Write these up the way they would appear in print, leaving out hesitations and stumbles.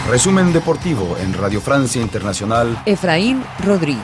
Resumen deportivo en Radio Francia Internacional. Efraín Rodríguez.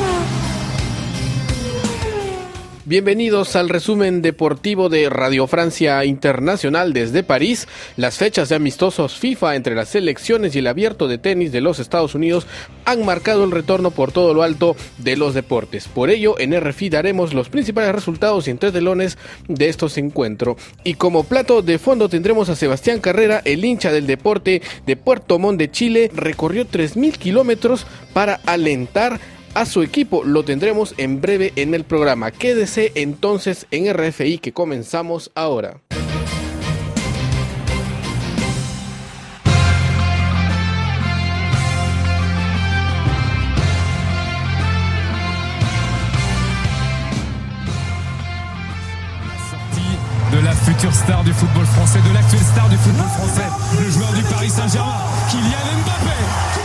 Bienvenidos al resumen deportivo de Radio Francia Internacional desde París. Las fechas de amistosos FIFA entre las selecciones y el abierto de tenis de los Estados Unidos han marcado el retorno por todo lo alto de los deportes. Por ello, en RFI daremos los principales resultados y entretelones de estos encuentros. Y como plato de fondo tendremos a Sebastián Carrera, el hincha del deporte de Puerto Montt de Chile. Recorrió 3.000 kilómetros para alentar a su equipo. Lo tendremos en breve en el programa. Quédese entonces en RFI, que comenzamos ahora. De la future star du fútbol français, de l'actuelle star du fútbol français, le joueur du Paris Saint-Germain, Kylian Mbappé.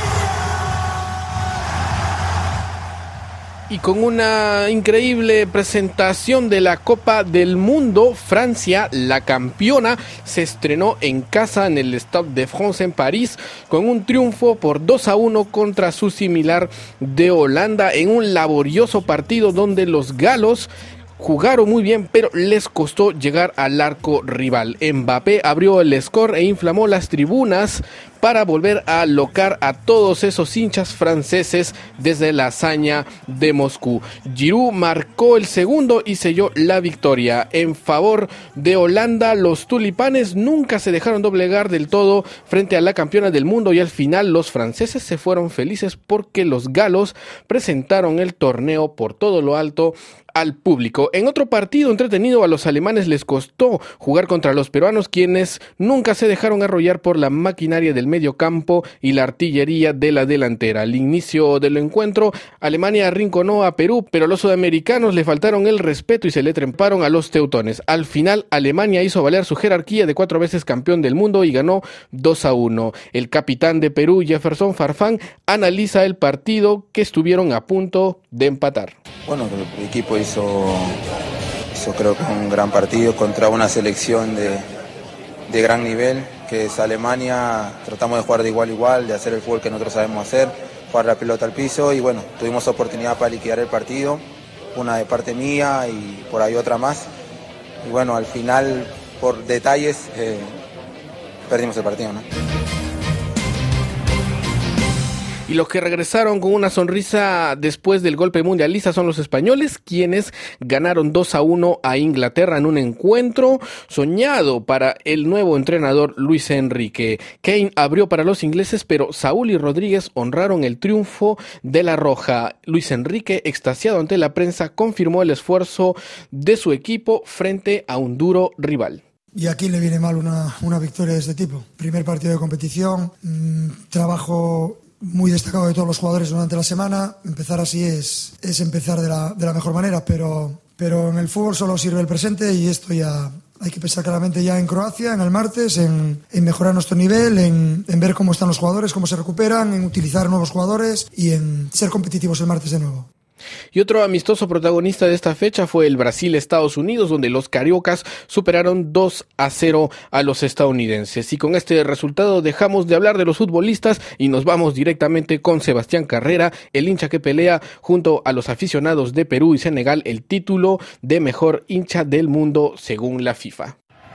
Y con una increíble presentación de la Copa del Mundo, Francia, la campeona, se estrenó en casa en el Stade de France en París con un triunfo por 2-1 contra su similar de Holanda en un laborioso partido donde los galos jugaron muy bien, pero les costó llegar al arco rival. Mbappé abrió el score e inflamó las tribunas para volver a alocar a todos esos hinchas franceses desde la hazaña de Moscú. Giroud marcó el segundo y selló la victoria. En favor de Holanda, los tulipanes nunca se dejaron doblegar del todo frente a la campeona del mundo y al final los franceses se fueron felices porque los galos presentaron el torneo por todo lo alto al público. En otro partido entretenido, a los alemanes les costó jugar contra los peruanos, quienes nunca se dejaron arrollar por la maquinaria del medio campo y la artillería de la delantera. Al inicio del encuentro, Alemania arrinconó a Perú, pero los sudamericanos le faltaron el respeto y se le tremparon a los teutones. Al final, Alemania hizo valer su jerarquía de 4 veces campeón del mundo y ganó 2-1. El capitán de Perú, Jefferson Farfán, analiza el partido, que estuvieron a punto de empatar. Bueno, el equipo hizo creo que un gran partido contra una selección de gran nivel, que es Alemania. Tratamos de jugar de igual a igual, de hacer el fútbol que nosotros sabemos hacer, jugar la pelota al piso y bueno, tuvimos oportunidad para liquidar el partido, una de parte mía y por ahí otra más. Y bueno, al final, por detalles, perdimos el partido, ¿no? Y los que regresaron con una sonrisa después del golpe mundialista son los españoles, quienes ganaron 2-1 a Inglaterra en un encuentro soñado para el nuevo entrenador Luis Enrique. Kane abrió para los ingleses, pero Saúl y Rodríguez honraron el triunfo de la Roja. Luis Enrique, extasiado ante la prensa, confirmó el esfuerzo de su equipo frente a un duro rival. ¿Y a quién le viene mal una victoria de este tipo? Primer partido de competición, trabajo muy destacado de todos los jugadores durante la semana. Empezar así es empezar de la mejor manera, pero en el fútbol solo sirve el presente y esto ya hay que pensar claramente ya en Croacia, en el martes, en mejorar nuestro nivel, en ver cómo están los jugadores, cómo se recuperan, en utilizar nuevos jugadores y en ser competitivos el martes de nuevo. Y otro amistoso protagonista de esta fecha fue el Brasil-Estados Unidos, donde los cariocas superaron 2-0 a los estadounidenses. Y con este resultado dejamos de hablar de los futbolistas y nos vamos directamente con Sebastián Carrera, el hincha que pelea junto a los aficionados de Perú y Senegal el título de mejor hincha del mundo según la FIFA.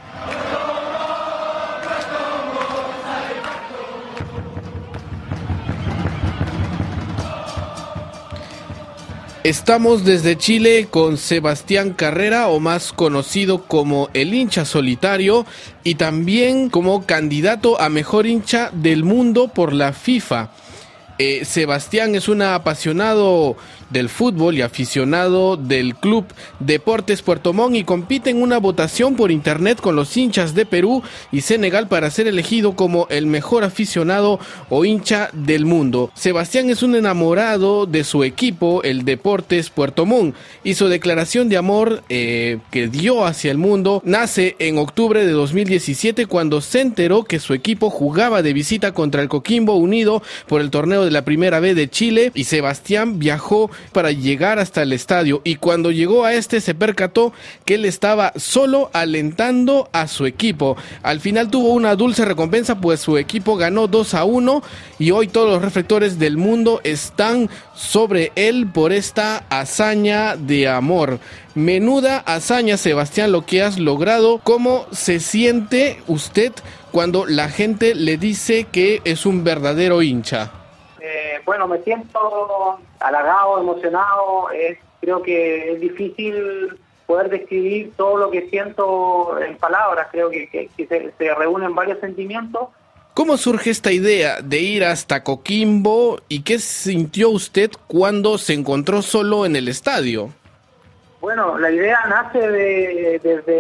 Estamos desde Chile con Sebastián Carrera, o más conocido como el hincha solitario, y también como candidato a mejor hincha del mundo por la FIFA. Sebastián es un apasionado del fútbol y aficionado del Club Deportes Puerto Montt y compite en una votación por internet con los hinchas de Perú y Senegal para ser elegido como el mejor aficionado o hincha del mundo. Sebastián es un enamorado de su equipo, el Deportes Puerto Montt, y su declaración de amor que dio hacia el mundo nace en octubre de 2017, cuando se enteró que su equipo jugaba de visita contra el Coquimbo Unido por el torneo de la Primera B de Chile, y Sebastián viajó para llegar hasta el estadio, y cuando llegó a se percató que él estaba solo alentando a su equipo. Al final tuvo una dulce recompensa, pues su equipo ganó 2-1 y hoy todos los reflectores del mundo están sobre él por esta hazaña de amor. Menuda hazaña, Sebastián, lo que has logrado. ¿Cómo se siente usted cuando la gente le dice que es un verdadero hincha? Bueno, me siento halagado, emocionado. Creo que es difícil poder describir todo lo que siento en palabras. Creo que se reúnen varios sentimientos. ¿Cómo surge esta idea de ir hasta Coquimbo y qué sintió usted cuando se encontró solo en el estadio? Bueno, la idea nace desde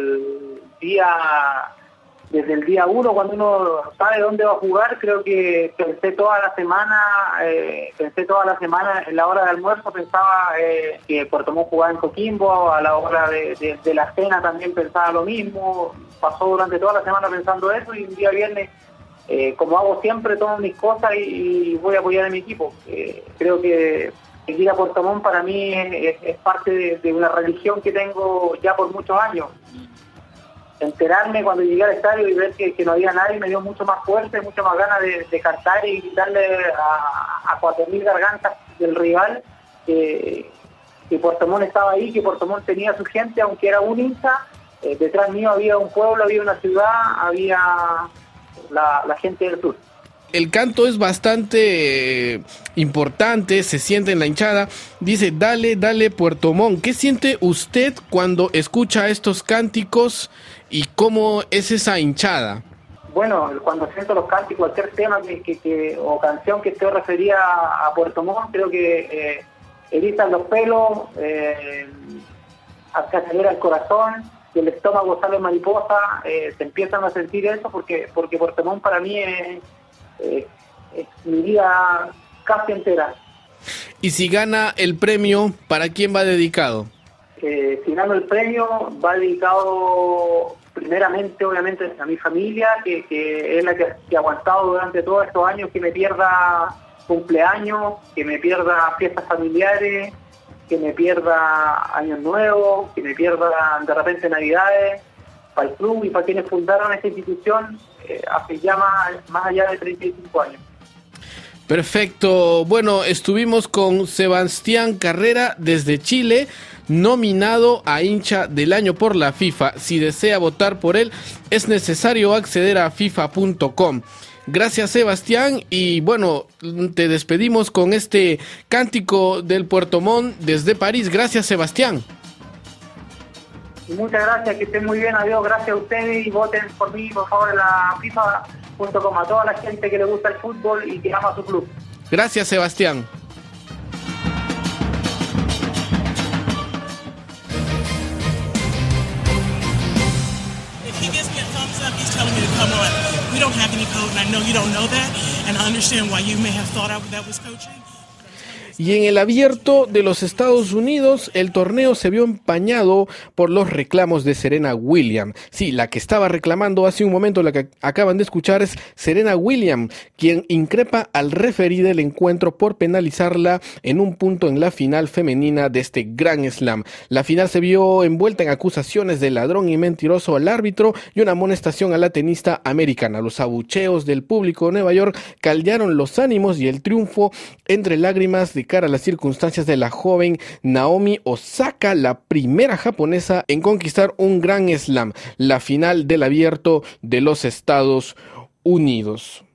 el día 1, cuando uno sabe dónde va a jugar. Creo que pensé toda la semana en la hora de almuerzo, pensaba que Puerto Montt jugaba en Coquimbo, a la hora de la cena también pensaba lo mismo. Pasó durante toda la semana pensando eso, y un día viernes, como hago siempre, tomo mis cosas y voy a apoyar a mi equipo. Creo que ir a Puerto Montt para mí es parte de una religión que tengo ya por muchos años. Enterarme cuando llegué al estadio y ver que no había nadie me dio mucho más fuerza y mucho más ganas de cantar y gritarle a 4.000 gargantas del rival que Puerto Montt estaba ahí, que Puerto Montt tenía su gente, aunque era un hincha. Detrás mío había un pueblo, había una ciudad, había la gente del sur. El canto es bastante importante, se siente en la hinchada. Dice, dale, dale Puerto Montt. ¿Qué siente usted cuando escucha estos cánticos y cómo es esa hinchada? Bueno, cuando siento los cánticos, cualquier tema o canción que esté referida a Puerto Montt, creo que erizan los pelos, acelera el corazón, y el estómago sale mariposa, se empiezan a sentir eso porque Puerto Montt para mí es mi vida casi entera. Y si gana el premio, ¿para quién va dedicado? Si gano el premio, va dedicado primeramente, obviamente, a mi familia, que es la que ha aguantado durante todos estos años, que me pierda cumpleaños, que me pierda fiestas familiares, que me pierda años nuevos, que me pierda de repente Navidades. Para el club y para quienes fundaron esta institución hace ya más allá de 35 años. Perfecto. Bueno, estuvimos con Sebastián Carrera desde Chile, nominado a hincha del año por la FIFA. Si desea votar por él, es necesario acceder a FIFA.com. Gracias, Sebastián, y bueno, te despedimos con este cántico del Puerto Montt desde París. Gracias, Sebastián. Muchas gracias, que estén muy bien, adiós, gracias a ustedes y voten por mí, por favor, en la FIFA.com, a toda la gente que le gusta el fútbol y que ama a su club. Gracias, Sebastián. If he gives me a thumbs up, he's telling me to come on. We don't have any code, and I know you don't know that, and I understand why you may have thought that was coaching. Y en el Abierto de los Estados Unidos, el torneo se vio empañado por los reclamos de Serena Williams. Sí, la que estaba reclamando hace un momento, la que acaban de escuchar, es Serena Williams, quien increpa al referí del encuentro por penalizarla en un punto en la final femenina de este Grand Slam. La final se vio envuelta en acusaciones de ladrón y mentiroso al árbitro y una amonestación a la tenista americana. Los abucheos del público de Nueva York caldearon los ánimos y el triunfo entre lágrimas de cara a las circunstancias de la joven Naomi Osaka, la primera japonesa en conquistar un Grand Slam, la final del Abierto de los Estados Unidos.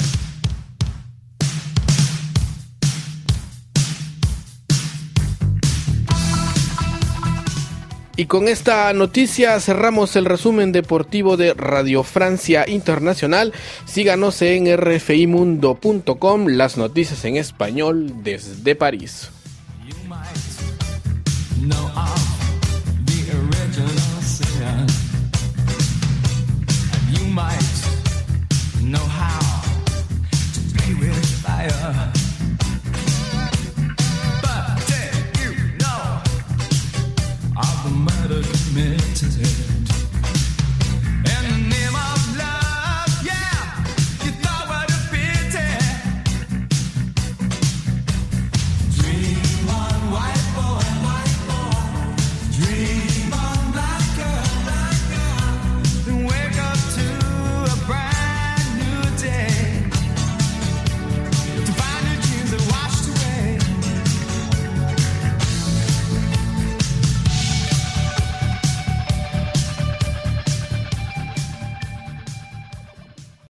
Y con esta noticia cerramos el resumen deportivo de Radio Francia Internacional. Síganos en rfimundo.com, las noticias en español desde París.